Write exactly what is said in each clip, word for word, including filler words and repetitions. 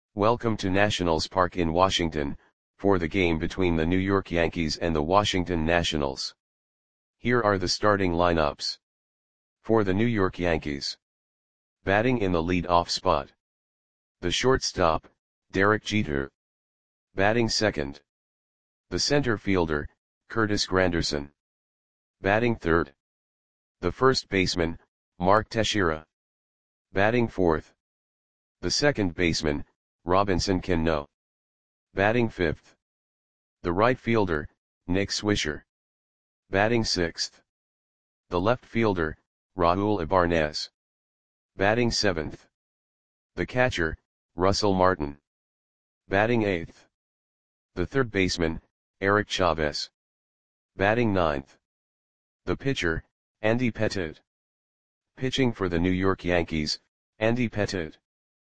Welcome to Nationals Park in Washington, for the game between the New York Yankees and the Washington Nationals. Here are the starting lineups. For the New York Yankees. Batting in the lead-off spot. The shortstop, Derek Jeter. Batting second. The center fielder, Curtis Granderson. Batting third. The first baseman, Mark Teixeira. Batting fourth. The second baseman, Robinson Cano. Batting fifth. The right fielder, Nick Swisher. Batting sixth. The left fielder, Raul Ibanez. Batting seventh. The catcher, Russell Martin. Batting eighth. The third baseman, Eric Chavez. Batting ninth. The pitcher, Andy Pettitte. Pitching for the New York Yankees, Andy Pettitte.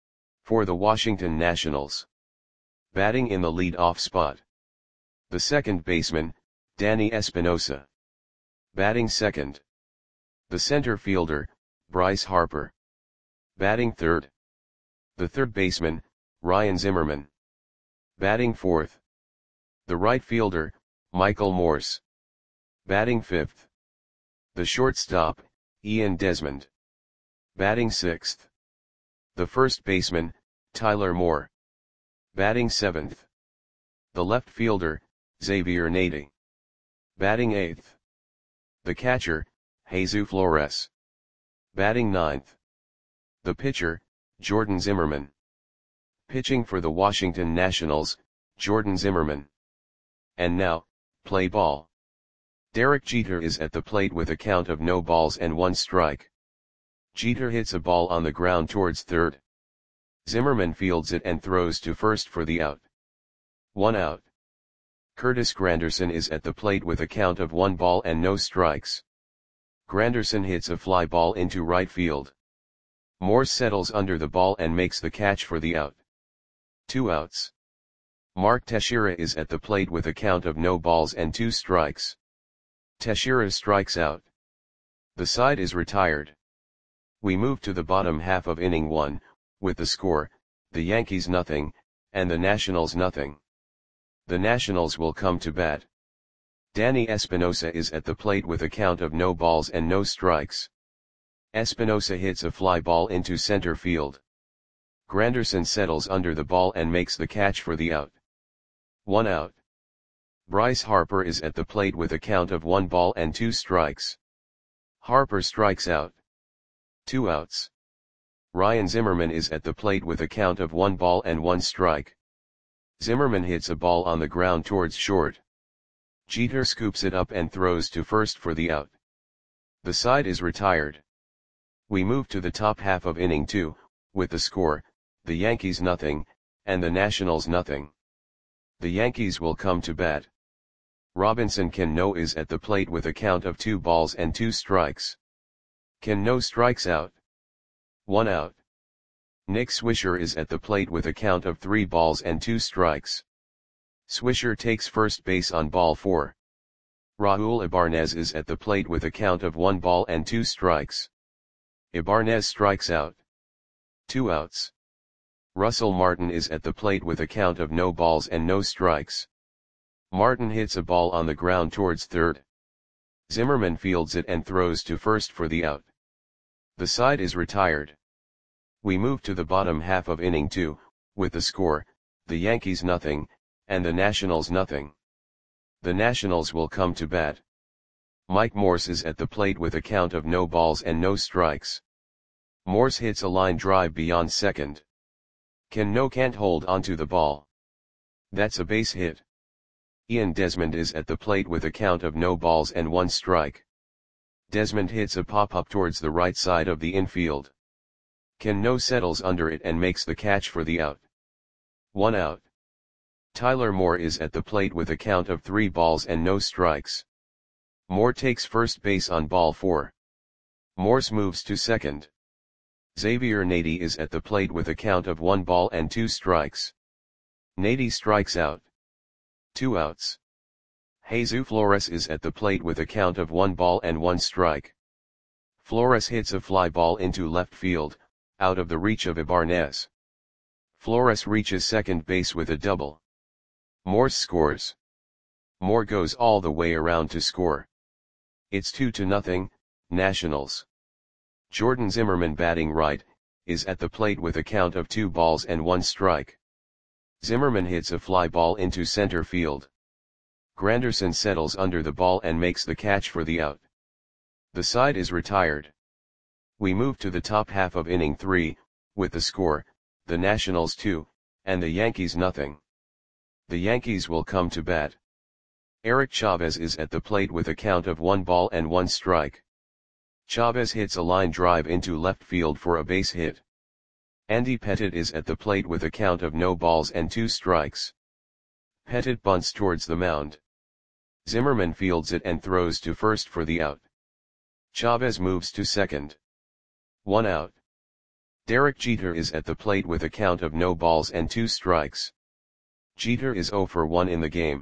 For the Washington Nationals. Batting in the lead-off spot. The second baseman, Danny Espinosa. Batting second. The center fielder, Bryce Harper. Batting third. The third baseman, Ryan Zimmerman. Batting fourth. The right fielder, Michael Morse. Batting fifth. The shortstop, Ian Desmond. Batting sixth. The first baseman, Tyler Moore. Batting seventh. The left fielder, Xavier Nady. Batting eighth. The catcher, Jesus Flores. Batting ninth. The pitcher, Jordan Zimmermann. Pitching for the Washington Nationals, Jordan Zimmermann. And now, play ball. Derek Jeter is at the plate with a count of no balls and one strike. Jeter hits a ball on the ground towards third. Zimmerman fields it and throws to first for the out. One out. Curtis Granderson is at the plate with a count of one ball and no strikes. Granderson hits a fly ball into right field. Morse settles under the ball and makes the catch for the out. Two outs. Mark Teixeira is at the plate with a count of no balls and two strikes. Teixeira strikes out. The side is retired. We move to the bottom half of inning one, with the score, the Yankees nothing, and the Nationals nothing. The Nationals will come to bat. Danny Espinosa is at the plate with a count of no balls and no strikes. Espinosa hits a fly ball into center field. Granderson settles under the ball and makes the catch for the out. One out. Bryce Harper is at the plate with a count of one ball and two strikes. Harper strikes out. Two outs. Ryan Zimmerman is at the plate with a count of one ball and one strike. Zimmerman hits a ball on the ground towards short. Jeter scoops it up and throws to first for the out. The side is retired. We move to the top half of inning two, with the score, the Yankees nothing, and the Nationals nothing. The Yankees will come to bat. Robinson Cano is at the plate with a count of two balls and two strikes. Cano strikes out. One out. Nick Swisher is at the plate with a count of three balls and two strikes. Swisher takes first base on ball four. Raul Ibanez is at the plate with a count of one ball and two strikes. Ibanez strikes out. Two outs. Russell Martin is at the plate with a count of no balls and no strikes. Martin hits a ball on the ground towards third. Zimmerman fields it and throws to first for the out. The side is retired. We move to the bottom half of inning two, with the score, the Yankees nothing, and the Nationals nothing. The Nationals will come to bat. Mike Morse is at the plate with a count of no balls and no strikes. Morse hits a line drive beyond second. Cano can't hold onto the ball. That's a base hit. Ian Desmond is at the plate with a count of no balls and one strike. Desmond hits a pop-up towards the right side of the infield. Cano settles under it and makes the catch for the out. One out. Tyler Moore is at the plate with a count of three balls and no strikes. Moore takes first base on ball four. Morse moves to second. Xavier Nady is at the plate with a count of one ball and two strikes. Nady strikes out. Two outs. Jesus Flores is at the plate with a count of one ball and one strike. Flores hits a fly ball into left field, out of the reach of Ibanez. Flores reaches second base with a double. Morse scores. Moore goes all the way around to score. It's two to nothing, Nationals. Jordan Zimmermann, batting right, is at the plate with a count of two balls and one strike. Zimmermann hits a fly ball into center field. Granderson settles under the ball and makes the catch for the out. The side is retired. We move to the top half of inning three, with the score, the Nationals two, and the Yankees nothing. The Yankees will come to bat. Eric Chavez is at the plate with a count of one ball and one strike. Chavez hits a line drive into left field for a base hit. Andy Pettitte is at the plate with a count of no balls and two strikes. Pettitte bunts towards the mound. Zimmermann fields it and throws to first for the out. Chavez moves to second. One out. Derek Jeter is at the plate with a count of no balls and two strikes. Jeter is zero for one in the game.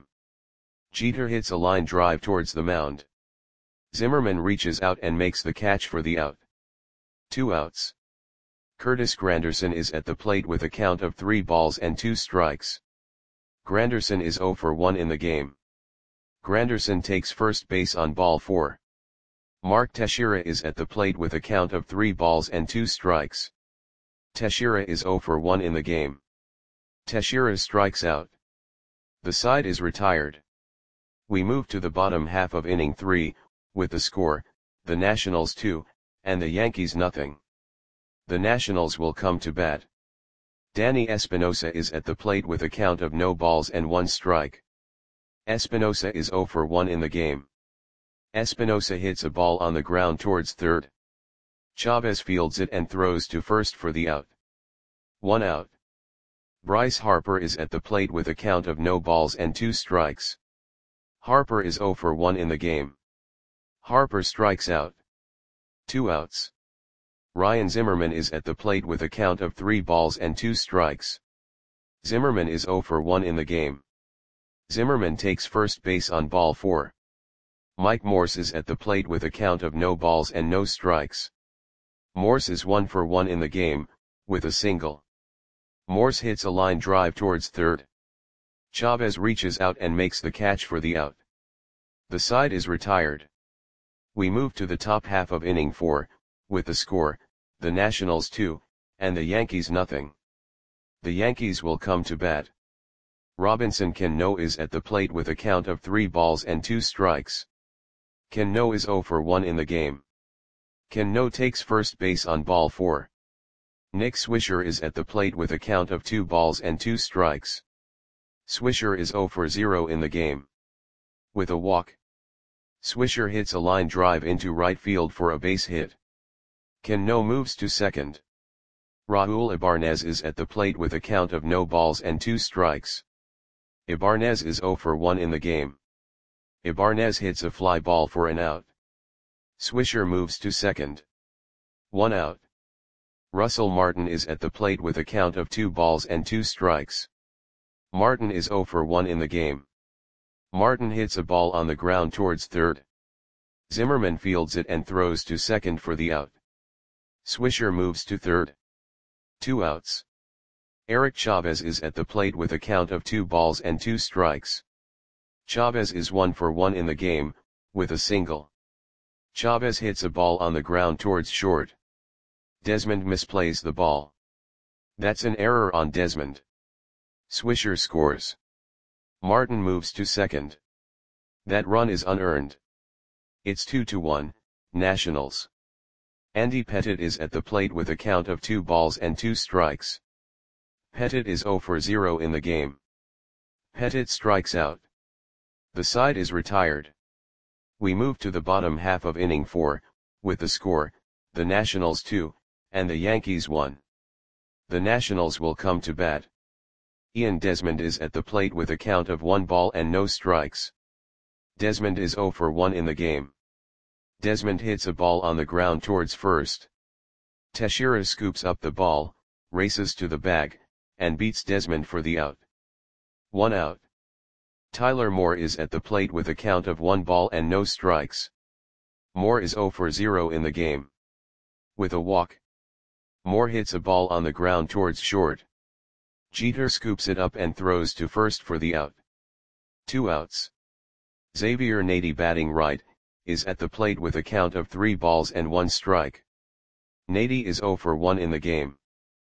Jeter hits a line drive towards the mound. Zimmermann reaches out and makes the catch for the out. Two outs. Curtis Granderson is at the plate with a count of three balls and two strikes. Granderson is zero for one in the game. Granderson takes first base on ball four. Mark Teixeira is at the plate with a count of three balls and two strikes. Teixeira is zero for one in the game. Teixeira strikes out. The side is retired. We move to the bottom half of inning three, with the score, the Nationals two, and the Yankees nothing. The Nationals will come to bat. Danny Espinosa is at the plate with a count of no balls and one strike. Espinosa is zero for one in the game. Espinosa hits a ball on the ground towards third. Chavez fields it and throws to first for the out. One out. Bryce Harper is at the plate with a count of no balls and two strikes. Harper is zero for one in the game. Harper strikes out. Two outs. Ryan Zimmerman is at the plate with a count of three balls and two strikes. Zimmerman is zero for one in the game. Zimmerman takes first base on ball four. Mike Morse is at the plate with a count of no balls and no strikes. Morse is one for one in the game, with a single. Morse hits a line drive towards third. Chavez reaches out and makes the catch for the out. The side is retired. We move to the top half of inning four, with the score, the Nationals two, and the Yankees nothing. The Yankees will come to bat. Robinson Cano is at the plate with a count of three balls and two strikes. Cano is zero for one in the game. Cano takes first base on ball four. Nick Swisher is at the plate with a count of two balls and two strikes. Swisher is zero for zero in the game. With a walk. Swisher hits a line drive into right field for a base hit. Cano moves to second. Raul Ibanez is at the plate with a count of no balls and two strikes. Ibanez is zero for one in the game. Ibanez hits a fly ball for an out. Swisher moves to second. One out. Russell Martin is at the plate with a count of two balls and two strikes. Martin is zero for one in the game. Martin hits a ball on the ground towards third. Zimmerman fields it and throws to second for the out. Swisher moves to third. Two outs. Eric Chavez is at the plate with a count of two balls and two strikes. Chavez is one for one in the game, with a single. Chavez hits a ball on the ground towards short. Desmond misplays the ball. That's an error on Desmond. Swisher scores. Martin moves to second. That run is unearned. It's two to one, Nationals. Andy Pettitte is at the plate with a count of two balls and two strikes. Pettitte is zero for zero in the game. Pettitte strikes out. The side is retired. We move to the bottom half of inning four, with the score, the Nationals two, and the Yankees one. The Nationals will come to bat. Ian Desmond is at the plate with a count of one ball and no strikes. Desmond is zero for one in the game. Desmond hits a ball on the ground towards first. Teixeira scoops up the ball, races to the bag, and beats Desmond for the out. One out. Tyler Moore is at the plate with a count of one ball and no strikes. Moore is zero for zero in the game. With a walk. Moore hits a ball on the ground towards short. Jeter scoops it up and throws to first for the out. Two outs. Xavier Nady, batting right, is at the plate with a count of three balls and one strike. Nady is oh for one in the game.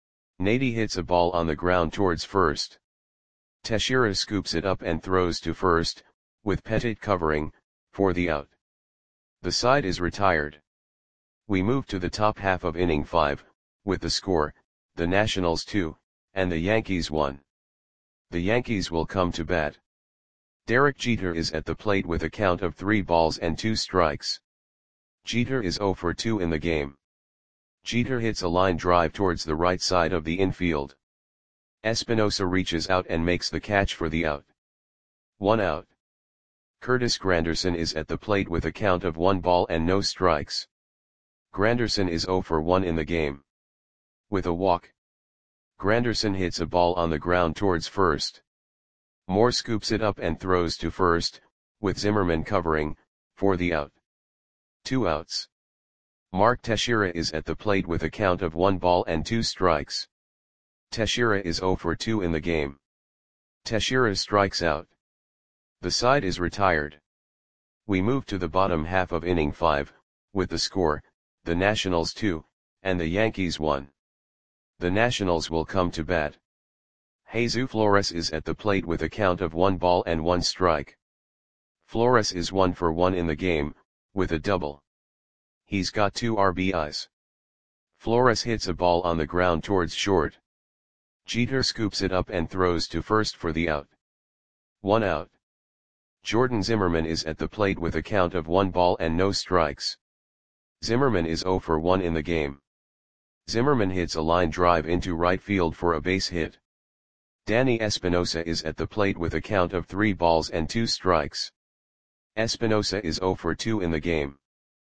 Nady hits a ball on the ground towards first. Teixeira scoops it up and throws to first, with Pettitte covering, for the out. The side is retired. We move to the top half of inning five, with the score, the Nationals two, and the Yankees one. The Yankees will come to bat. Derek Jeter is at the plate with a count of three balls and two strikes. Jeter is oh for two in the game. Jeter hits a line drive towards the right side of the infield. Espinosa reaches out and makes the catch for the out. One out. Curtis Granderson is at the plate with a count of one ball and no strikes. Granderson is oh for one in the game. With a walk. Granderson hits a ball on the ground towards first. Moore scoops it up and throws to first, with Zimmerman covering, for the out. Two outs. Mark Teixeira is at the plate with a count of one ball and two strikes. Teixeira is oh for two in the game. Teixeira strikes out. The side is retired. We move to the bottom half of inning five, with the score, the Nationals two, and the Yankees one. The Nationals will come to bat. Jesus Flores is at the plate with a count of one ball and one strike. Flores is one for one in the game, with a double. He's got two R B Is. Flores hits a ball on the ground towards short. Jeter scoops it up and throws to first for the out. One out. Jordan Zimmerman is at the plate with a count of one ball and no strikes. Zimmerman is oh for one in the game. Zimmerman hits a line drive into right field for a base hit. Danny Espinosa is at the plate with a count of three balls and two strikes. Espinosa is oh for two in the game.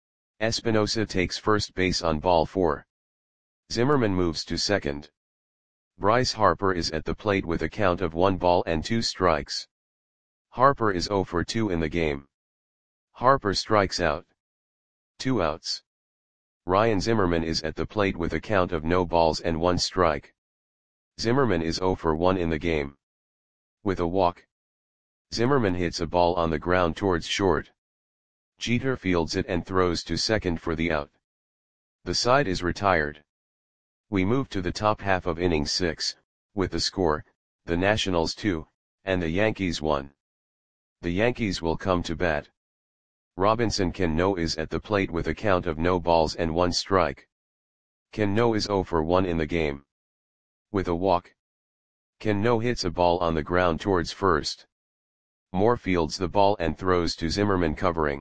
Espinosa takes first base on ball four. Zimmerman moves to second. Bryce Harper is at the plate with a count of one ball and two strikes. Harper is oh for two in the game. Harper strikes out. Two outs. Ryan Zimmerman is at the plate with a count of no balls and one strike. Zimmerman is oh for one in the game. With a walk. Zimmerman hits a ball on the ground towards short. Jeter fields it and throws to second for the out. The side is retired. We move to the top half of inning six, with the score, the Nationals two, and the Yankees one. The Yankees will come to bat. Robinson Cano is at the plate with a count of no balls and one strike. Cano is oh for one in the game. With a walk. Cano hits a ball on the ground towards first. Moore fields the ball and throws to Zimmerman covering.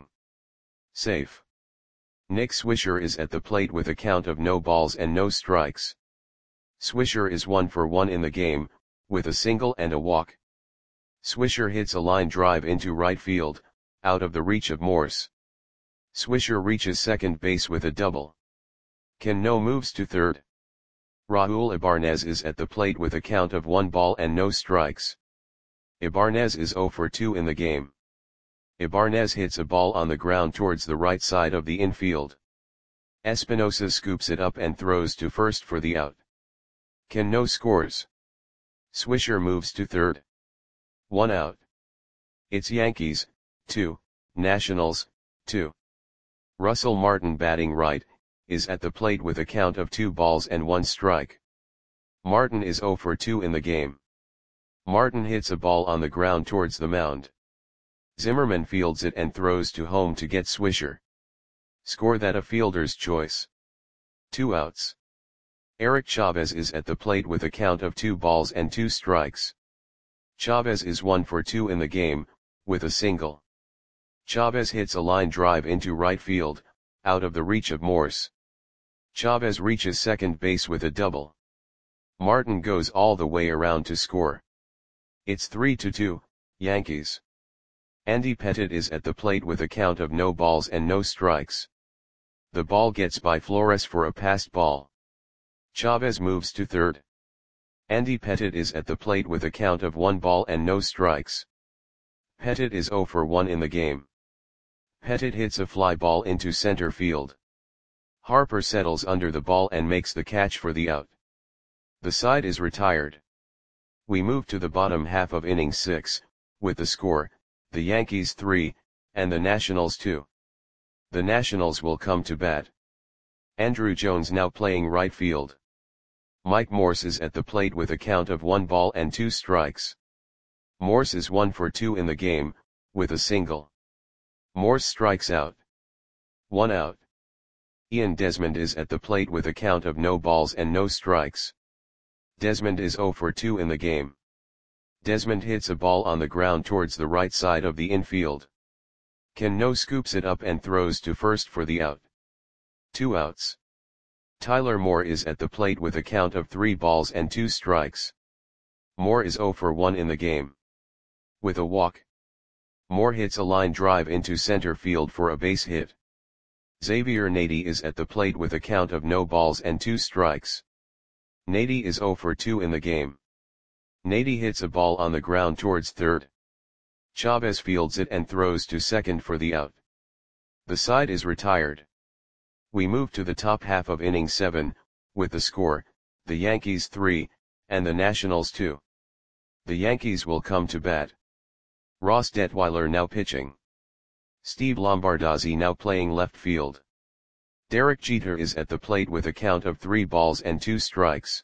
Safe. Nick Swisher is at the plate with a count of no balls and no strikes. Swisher is one for one in the game, with a single and a walk. Swisher hits a line drive into right field, out of the reach of Morse. Swisher reaches second base with a double. Cano moves to third. Raul Ibanez is at the plate with a count of one ball and no strikes. Ibanez is oh for two in the game. Ibanez hits a ball on the ground towards the right side of the infield. Espinosa scoops it up and throws to first for the out. Cano scores. Swisher moves to third. One out. It's Yankees, two, Nationals, two. Russell Martin, batting right, is at the plate with a count of two balls and one strike. Martin is oh for two in the game. Martin hits a ball on the ground towards the mound. Zimmerman fields it and throws to home to get Swisher. Score that a fielder's choice. Two outs. Eric Chavez is at the plate with a count of two balls and two strikes. Chavez is one for two in the game, with a single. Chavez hits a line drive into right field, out of the reach of Morse. Chavez reaches second base with a double. Martin goes all the way around to score. It's three to two, Yankees. Andy Pettitte is at the plate with a count of no balls and no strikes. The ball gets by Flores for a passed ball. Chavez moves to third. Andy Pettitte is at the plate with a count of one ball and no strikes. Pettitte is oh for one in the game. Pettitte hits a fly ball into center field. Harper settles under the ball and makes the catch for the out. The side is retired. We move to the bottom half of inning six, with the score, the Yankees three, and the Nationals two. The Nationals will come to bat. Andruw Jones now playing right field. Mike Morse is at the plate with a count of one ball and two strikes. Morse is one for two in the game, with a single. Morse strikes out. One out. Ian Desmond is at the plate with a count of no balls and no strikes. Desmond is zero for two in the game. Desmond hits a ball on the ground towards the right side of the infield. Cano scoops it up and throws to first for the out. Two outs. Tyler Moore is at the plate with a count of three balls and two strikes. Moore is zero for one in the game. With a walk. Moore hits a line drive into center field for a base hit. Xavier Nady is at the plate with a count of no balls and two strikes. Nady is zero for two in the game. Nady hits a ball on the ground towards third. Chavez fields it and throws to second for the out. The side is retired. We move to the top half of inning seven, with the score, the Yankees three, and the Nationals two. The Yankees will come to bat. Ross Detweiler now pitching. Steve Lombardozzi now playing left field. Derek Jeter is at the plate with a count of three balls and two strikes.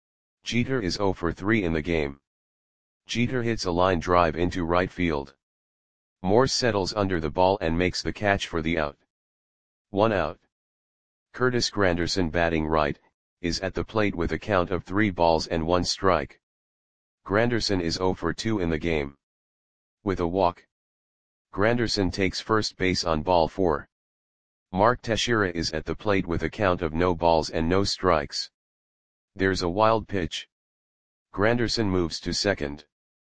Jeter is zero for three in the game. Jeter hits a line drive into right field. Morse settles under the ball and makes the catch for the out. One out. Curtis Granderson batting right, is at the plate with a count of three balls and one strike. Granderson is zero for two in the game. With a walk. Granderson takes first base on ball four. Mark Teixeira is at the plate with a count of no balls and no strikes. There's a wild pitch. Granderson moves to second.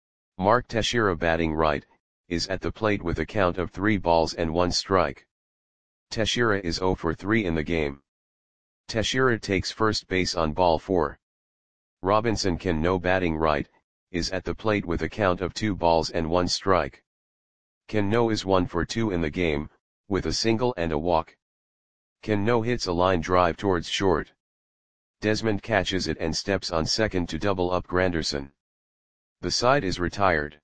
Mark Teixeira batting right, is at the plate with a count of three balls and one strike. Teixeira is zero for three in the game. Teixeira takes first base on ball four. Robinson Cano batting right, is at the plate with a count of two balls and one strike. Cano is one for two in the game, with a single and a walk. Cano hits a line drive towards short. Desmond catches it and steps on second to double up Granderson. The side is retired.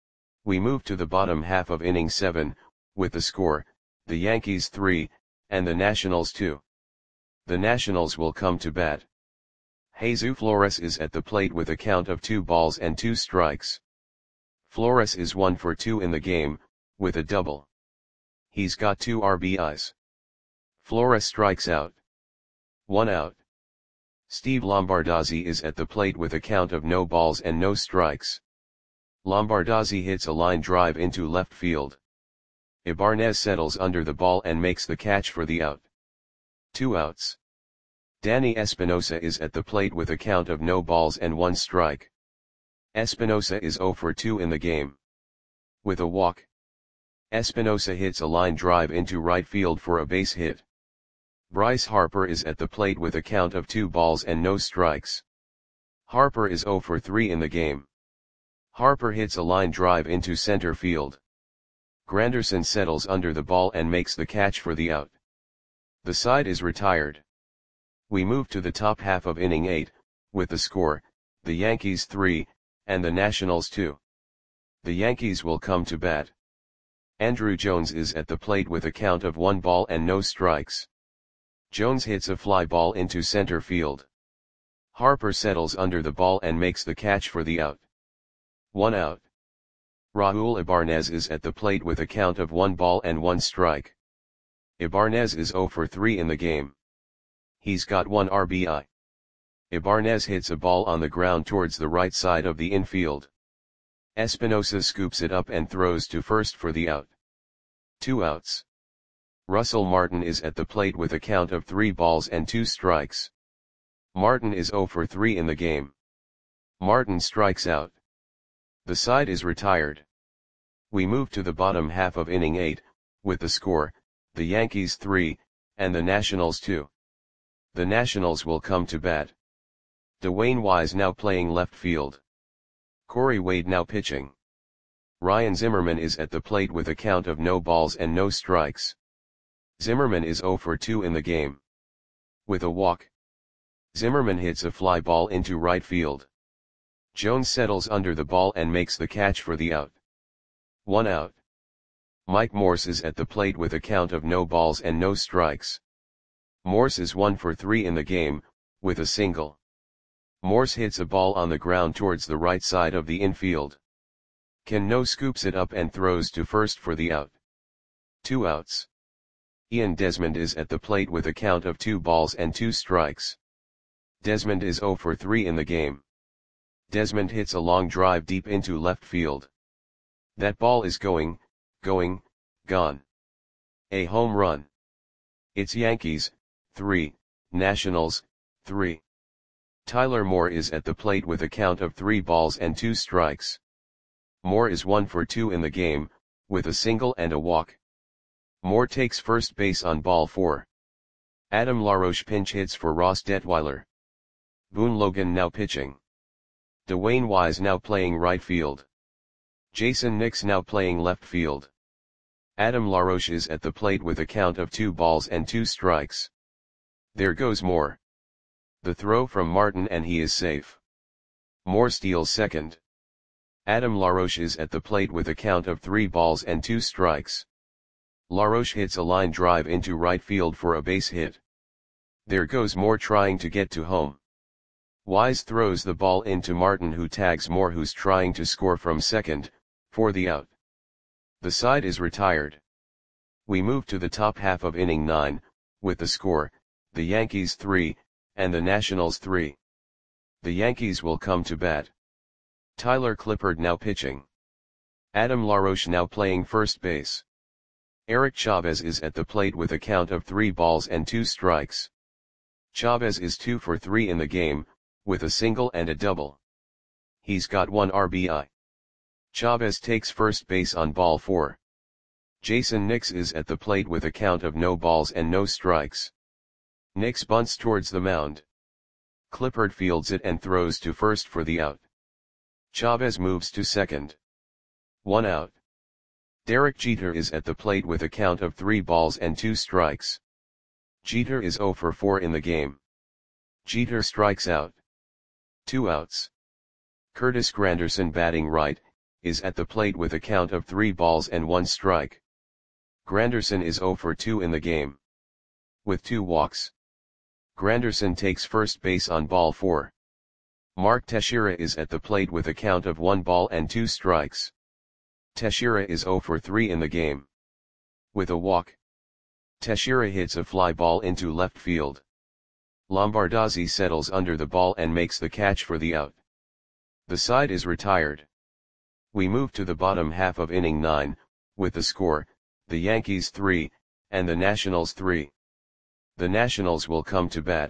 We move to the bottom half of inning seven, with the score, the Yankees three, and the Nationals two. The Nationals will come to bat. Jesus Flores is at the plate with a count of two balls and two strikes. Flores is one for two in the game, with a double. He's got two R B Is. Flores strikes out. One out. Steve Lombardozzi is at the plate with a count of no balls and no strikes. Lombardozzi hits a line drive into left field. Ibanez settles under the ball and makes the catch for the out. Two outs. Danny Espinosa is at the plate with a count of no balls and one strike. Espinosa is zero for two in the game. With a walk. Espinosa hits a line drive into right field for a base hit. Bryce Harper is at the plate with a count of two balls and no strikes. Harper is zero for three in the game. Harper hits a line drive into center field. Granderson settles under the ball and makes the catch for the out. The side is retired. We move to the top half of inning eight, with the score, the Yankees three, and the Nationals two. The Yankees will come to bat. Andruw Jones is at the plate with a count of one ball and no strikes. Jones hits a fly ball into center field. Harper settles under the ball and makes the catch for the out. One out. Raul Ibanez is at the plate with a count of one ball and one strike. Ibanez is zero for three in the game. He's got one R B I. Ibanez hits a ball on the ground towards the right side of the infield. Espinosa scoops it up and throws to first for the out. Two outs. Russell Martin is at the plate with a count of three balls and two strikes. Martin is zero for three in the game. Martin strikes out. The side is retired. We move to the bottom half of inning eight, with the score, the Yankees three, and the Nationals two. The Nationals will come to bat. Dwayne Wise now playing left field. Corey Wade now pitching. Ryan Zimmerman is at the plate with a count of no balls and no strikes. Zimmerman is zero for two in the game. With a walk. Zimmerman hits a fly ball into right field. Jones settles under the ball and makes the catch for the out. One out. Mike Morse is at the plate with a count of no balls and no strikes. Morse is one for three in the game, with a single. Morse hits a ball on the ground towards the right side of the infield. Cano scoops it up and throws to first for the out. Two outs. Ian Desmond is at the plate with a count of two balls and two strikes. Desmond is zero for three in the game. Desmond hits a long drive deep into left field. That ball is going, going, gone. A home run. It's Yankees, three, Nationals, three. Tyler Moore is at the plate with a count of three balls and two strikes. Moore is one for two in the game, with a single and a walk. Moore takes first base on ball four. Adam LaRoche pinch hits for Ross Detweiler. Boone Logan now pitching. Dwayne Wise now playing right field. Jason Nix now playing left field. Adam LaRoche is at the plate with a count of two balls and two strikes. There goes Moore. The throw from Martin and he is safe. Moore steals second. Adam LaRoche is at the plate with a count of three balls and two strikes. LaRoche hits a line drive into right field for a base hit. There goes Moore trying to get to home. Wise throws the ball into Martin, who tags Moore, who's trying to score from second, for the out. The side is retired. We move to the top half of inning nine, with the score, the Yankees three, and the Nationals three. The Yankees will come to bat. Tyler Clippard now pitching. Adam LaRoche now playing first base. Eric Chavez is at the plate with a count of three balls and two strikes. Chavez is two for three in the game, with a single and a double. He's got one R B I. Chavez takes first base on ball four. Jason Nix is at the plate with a count of no balls and no strikes. Nix bunts towards the mound. Clippard fields it and throws to first for the out. Chavez moves to second. One out. Derek Jeter is at the plate with a count of three balls and two strikes. Jeter is zero for four in the game. Jeter strikes out. Two outs. Curtis Granderson, batting right, is at the plate with a count of three balls and one strike. Granderson is zero for two in the game. With two walks. Granderson takes first base on ball four. Mark Teixeira is at the plate with a count of one ball and two strikes. Teixeira is zero for three in the game. With a walk. Teixeira hits a fly ball into left field. Lombardozzi settles under the ball and makes the catch for the out. The side is retired. We move to the bottom half of inning nine, with the score, the Yankees three, and the Nationals three. The Nationals will come to bat.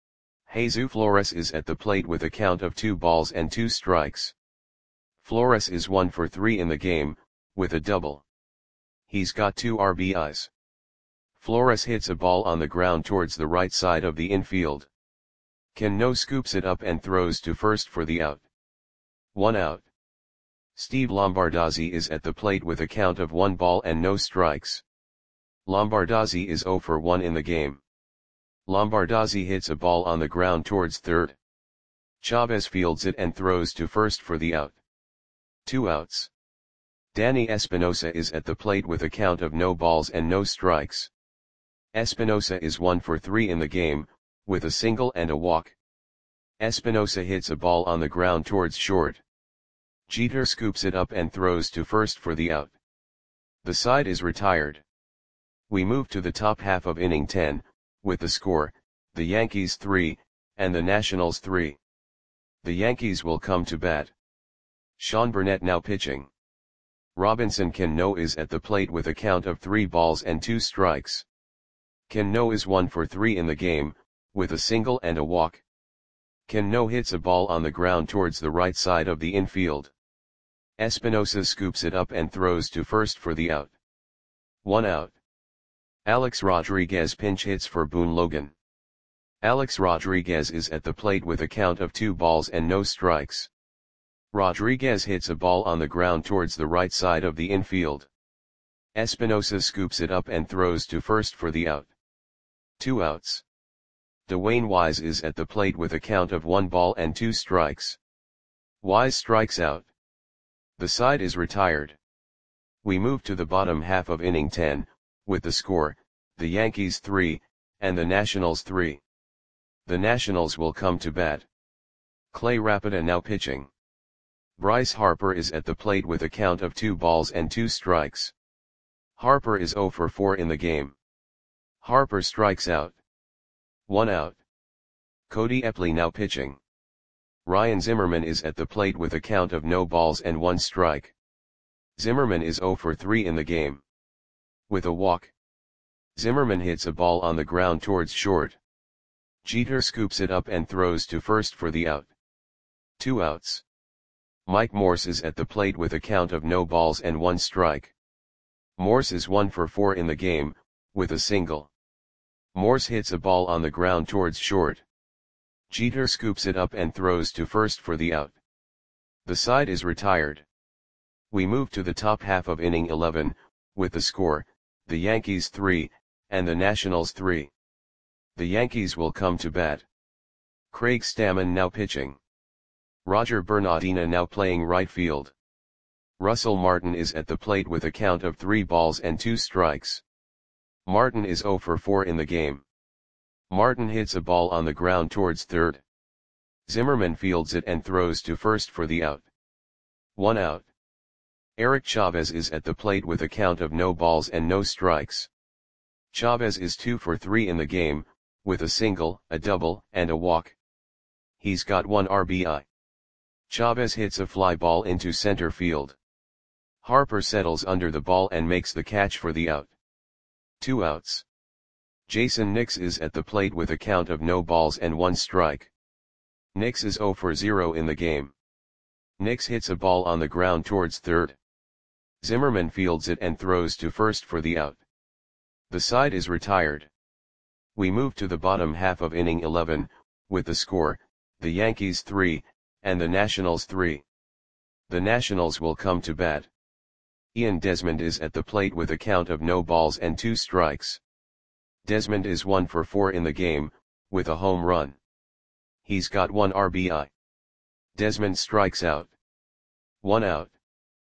Jesus Flores is at the plate with a count of two balls and two strikes. Flores is one for three in the game, with a double. He's got two R B Is. Flores hits a ball on the ground towards the right side of the infield. Cano scoops it up and throws to first for the out. One out. Steve Lombardozzi is at the plate with a count of one ball and no strikes. Lombardozzi is zero for one in the game. Lombardozzi hits a ball on the ground towards third. Chavez fields it and throws to first for the out. Two outs. Danny Espinosa is at the plate with a count of no balls and no strikes. Espinosa is one for three in the game, with a single and a walk. Espinosa hits a ball on the ground towards short. Jeter scoops it up and throws to first for the out. The side is retired. We move to the top half of inning ten, with the score, the Yankees three, and the Nationals three. The Yankees will come to bat. Sean Burnett now pitching. Robinson Cano is at the plate with a count of three balls and two strikes. Cano is one for three in the game, with a single and a walk. Cano hits a ball on the ground towards the right side of the infield. Espinosa scoops it up and throws to first for the out. One out. Alex Rodriguez pinch hits for Boone Logan. Alex Rodriguez is at the plate with a count of two balls and no strikes. Rodriguez hits a ball on the ground towards the right side of the infield. Espinosa scoops it up and throws to first for the out. Two outs. Dwayne Wise is at the plate with a count of one ball and two strikes. Wise strikes out. The side is retired. We move to the bottom half of inning ten, with the score, the Yankees three, and the Nationals three. The Nationals will come to bat. Clay Rapida now pitching. Bryce Harper is at the plate with a count of two balls and two strikes. Harper is zero for four in the game. Harper strikes out. One out. Cody Epley now pitching. Ryan Zimmerman is at the plate with a count of no balls and one strike. Zimmerman is zero for three in the game. With a walk. Zimmerman hits a ball on the ground towards short. Jeter scoops it up and throws to first for the out. Two outs. Mike Morse is at the plate with a count of no balls and one strike. Morse is one for four in the game, with a single. Morse hits a ball on the ground towards short. Jeter scoops it up and throws to first for the out. The side is retired. We move to the top half of inning eleven, with the score, the Yankees three, and the Nationals three. The Yankees will come to bat. Craig Stammen now pitching. Roger Bernardina now playing right field. Russell Martin is at the plate with a count of three balls and two strikes. Martin is zero for four in the game. Martin hits a ball on the ground towards third. Zimmerman fields it and throws to first for the out. One out. Eric Chavez is at the plate with a count of no balls and no strikes. Chavez is two for three in the game, with a single, a double, and a walk. He's got one R B I. Chavez hits a fly ball into center field. Harper settles under the ball and makes the catch for the out. Two outs. Jason Nix is at the plate with a count of no balls and one strike. Nix is zero for zero in the game. Nix hits a ball on the ground towards third. Zimmerman fields it and throws to first for the out. The side is retired. We move to the bottom half of inning eleven, with the score, the Yankees three, and the Nationals three. The Nationals will come to bat. Ian Desmond is at the plate with a count of no balls and two strikes. Desmond is one for four in the game, with a home run. He's got one R B I. Desmond strikes out. One out.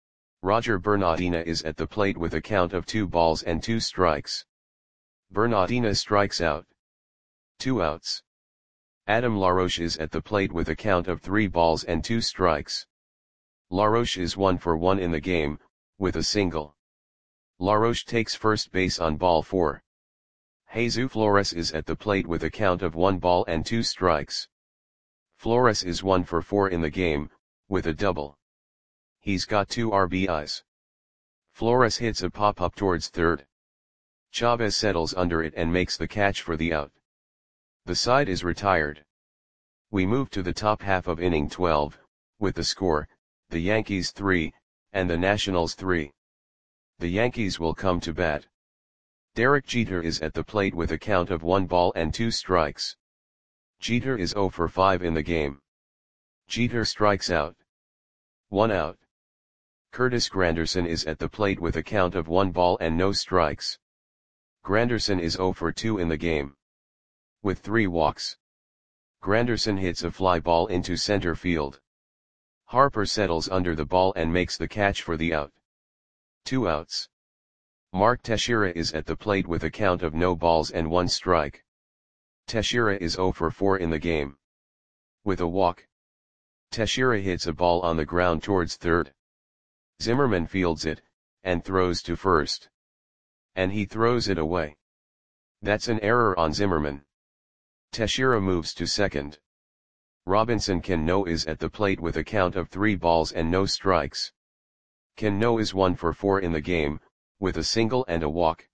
Roger Bernardina is at the plate with a count of two balls and two strikes. Bernardina strikes out. Two outs. Adam LaRoche is at the plate with a count of three balls and two strikes. LaRoche is one for one in the game, with a single. LaRoche takes first base on ball four. Jesus Flores is at the plate with a count of one ball and two strikes. Flores is one for four in the game, with a double. He's got two R B Is. Flores hits a pop-up towards third. Chavez settles under it and makes the catch for the out. The side is retired. We move to the top half of inning twelve, with the score, the Yankees three, and the Nationals three. The Yankees will come to bat. Derek Jeter is at the plate with a count of one ball and two strikes. Jeter is zero for five in the game. Jeter strikes out. One out. Curtis Granderson is at the plate with a count of one ball and no strikes. Granderson is zero for two in the game. With three walks. Granderson hits a fly ball into center field. Harper settles under the ball and makes the catch for the out. Two outs. Mark Teixeira is at the plate with a count of no balls and one strike. Teixeira is zero for four in the game. With a walk. Teixeira hits a ball on the ground towards third. Zimmerman fields it, and throws to first. And he throws it away. That's an error on Zimmerman. Teixeira moves to second. Robinson Cano is at the plate with a count of three balls and no strikes. Cano is one for four in the game, with a single and a walk.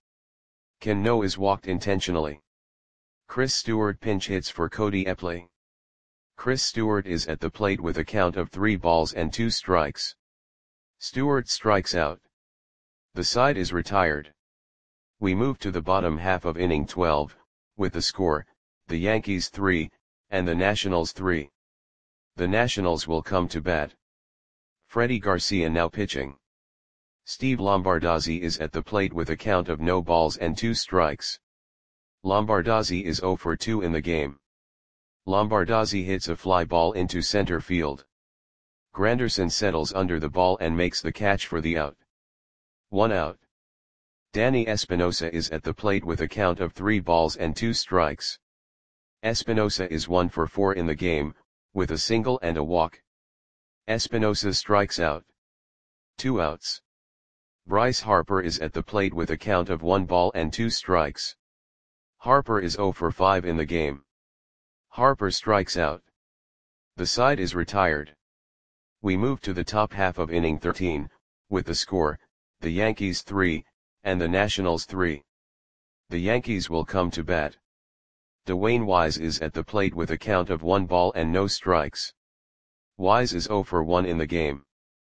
Cano is walked intentionally. Chris Stewart pinch hits for Cody Epley. Chris Stewart is at the plate with a count of three balls and two strikes. Stewart strikes out. The side is retired. We move to the bottom half of inning twelve, with the score, the Yankees three, and the Nationals three. The Nationals will come to bat. Freddie Garcia now pitching. Steve Lombardozzi is at the plate with a count of no balls and two strikes. Lombardozzi is zero for two in the game. Lombardozzi hits a fly ball into center field. Granderson settles under the ball and makes the catch for the out. One out. Danny Espinosa is at the plate with a count of three balls and two strikes. Espinosa is one for four in the game, with a single and a walk. Espinosa strikes out. Two outs. Bryce Harper is at the plate with a count of one ball and two strikes. Harper is zero for five in the game. Harper strikes out. The side is retired. We move to the top half of inning thirteen, with the score, the Yankees three, and the Nationals three. The Yankees will come to bat. Dwayne Wise is at the plate with a count of one ball and no strikes. Wise is zero for one in the game.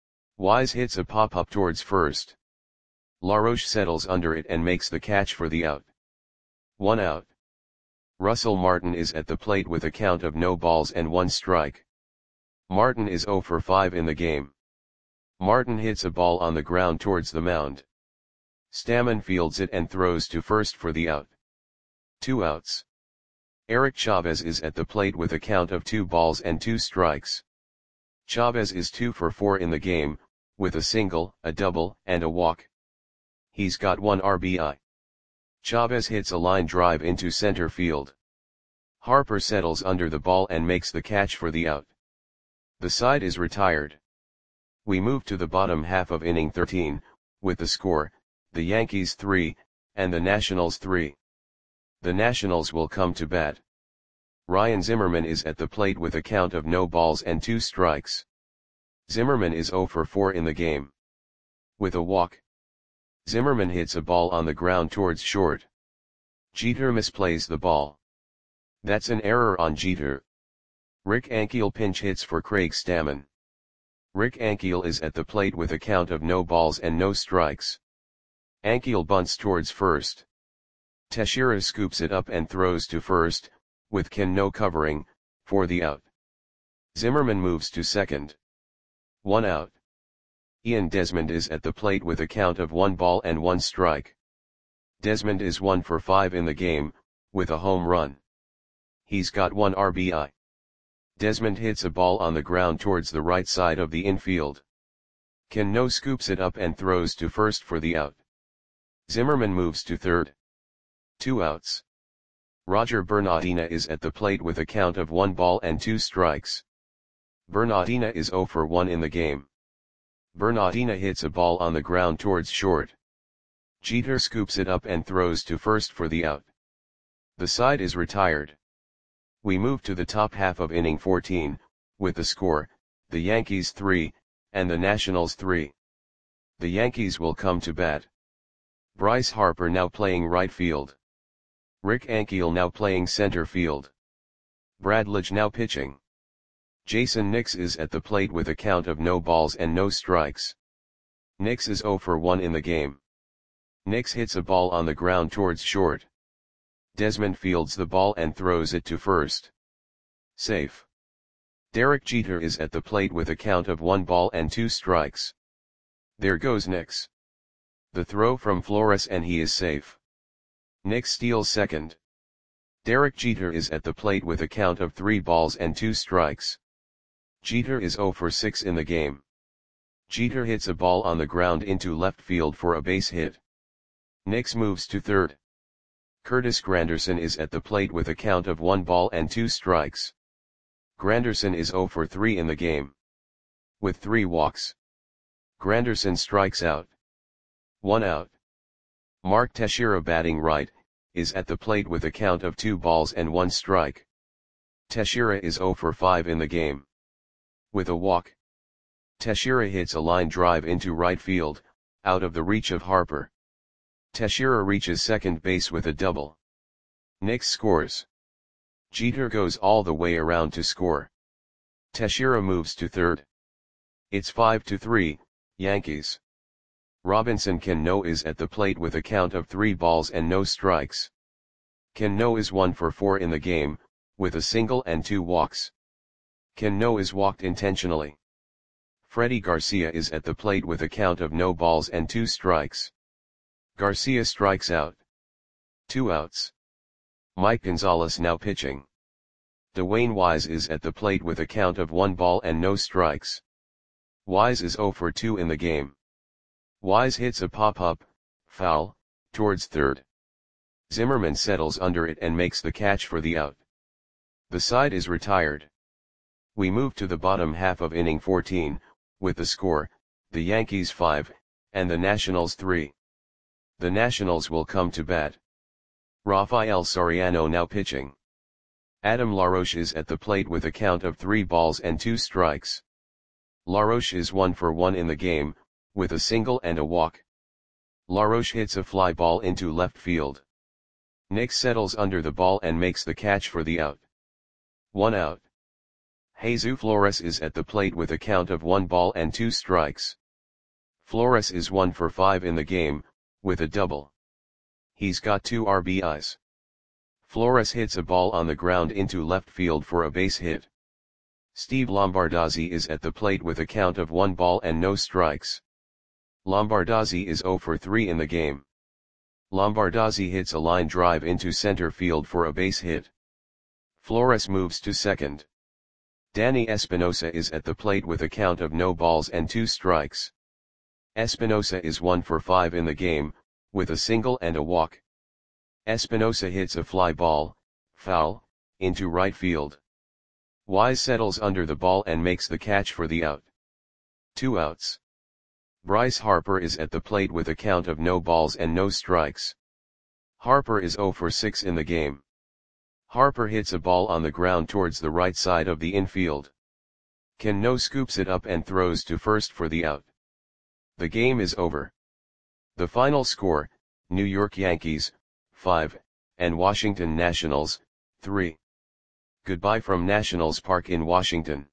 Wise hits a pop-up towards first. LaRoche settles under it and makes the catch for the out. One out. Russell Martin is at the plate with a count of no balls and one strike. Martin is zero for five in the game. Martin hits a ball on the ground towards the mound. Stammen fields it and throws to first for the out. Two outs. Eric Chavez is at the plate with a count of two balls and two strikes. Chavez is two for four in the game, with a single, a double, and a walk. He's got one R B I. Chavez hits a line drive into center field. Harper settles under the ball and makes the catch for the out. The side is retired. We move to the bottom half of inning thirteen, with the score, the Yankees three, and the Nationals three. The Nationals will come to bat. Ryan Zimmerman is at the plate with a count of no balls and two strikes. Zimmerman is zero for four in the game. With a walk. Zimmerman hits a ball on the ground towards short. Jeter misplays the ball. That's an error on Jeter. Rick Ankiel pinch hits for Craig Stammen. Rick Ankiel is at the plate with a count of no balls and no strikes. Ankiel bunts towards first. Teixeira scoops it up and throws to first, with Cano covering, for the out. Zimmerman moves to second. One out. Ian Desmond is at the plate with a count of one ball and one strike. Desmond is one for five in the game, with a home run. He's got one R B I. Desmond hits a ball on the ground towards the right side of the infield. Cano scoops it up and throws to first for the out. Zimmerman moves to third. Two outs. Roger Bernardina is at the plate with a count of one ball and two strikes. Bernardina is zero for one in the game. Bernardina hits a ball on the ground towards short. Jeter scoops it up and throws to first for the out. The side is retired. We move to the top half of inning fourteen, with the score, the Yankees three, and the Nationals three. The Yankees will come to bat. Bryce Harper now playing right field. Rick Ankiel now playing center field. Brad Lidge now pitching. Jason Nix is at the plate with a count of no balls and no strikes. Nix is zero for one in the game. Nix hits a ball on the ground towards short. Desmond fields the ball and throws it to first. Safe. Derek Jeter is at the plate with a count of one ball and two strikes. There goes Nix. The throw from Flores and he is safe. Nix steals second. Derek Jeter is at the plate with a count of three balls and two strikes. Jeter is zero for six in the game. Jeter hits a ball on the ground into left field for a base hit. Nix moves to third. Curtis Granderson is at the plate with a count of one ball and two strikes. Granderson is zero for three in the game. With three walks. Granderson strikes out. One out. Mark Teixeira batting right, is at the plate with a count of two balls and one strike. Teixeira is zero for five in the game. With a walk. Teixeira hits a line drive into right field, out of the reach of Harper. Teixeira reaches second base with a double. Nix scores. Jeter goes all the way around to score. Teixeira moves to third. It's five to three, Yankees. Robinson Cano is at the plate with a count of three balls and no strikes. Cano is one for four in the game, with a single and two walks. Cano is walked intentionally. Freddie Garcia is at the plate with a count of no balls and two strikes. Garcia strikes out. Two outs. Mike Gonzalez now pitching. Dwayne Wise is at the plate with a count of one ball and no strikes. Wise is zero for two in the game. Wise hits a pop-up, foul, towards third. Zimmerman settles under it and makes the catch for the out. The side is retired. We move to the bottom half of inning fourteen, with the score, the Yankees five, and the Nationals three. The Nationals will come to bat. Rafael Soriano now pitching. Adam LaRoche is at the plate with a count of three balls and two strikes. LaRoche is one for one in the game, with a single and a walk. LaRoche hits a fly ball into left field. Nick settles under the ball and makes the catch for the out. One out. Jesus Flores is at the plate with a count of one ball and two strikes. Flores is one for five in the game, with a double. He's got two R B Is. Flores hits a ball on the ground into left field for a base hit. Steve Lombardozzi is at the plate with a count of one ball and no strikes. Lombardozzi is zero for three in the game. Lombardozzi hits a line drive into center field for a base hit. Flores moves to second. Danny Espinosa is at the plate with a count of no balls and two strikes. Espinosa is one for five in the game, with a single and a walk. Espinosa hits a fly ball, foul, into right field. Wise settles under the ball and makes the catch for the out. Two outs. Bryce Harper is at the plate with a count of no balls and no strikes. Harper is zero for six in the game. Harper hits a ball on the ground towards the right side of the infield. Cano scoops it up and throws to first for the out. The game is over. The final score, New York Yankees, five, and Washington Nationals, three. Goodbye from Nationals Park in Washington.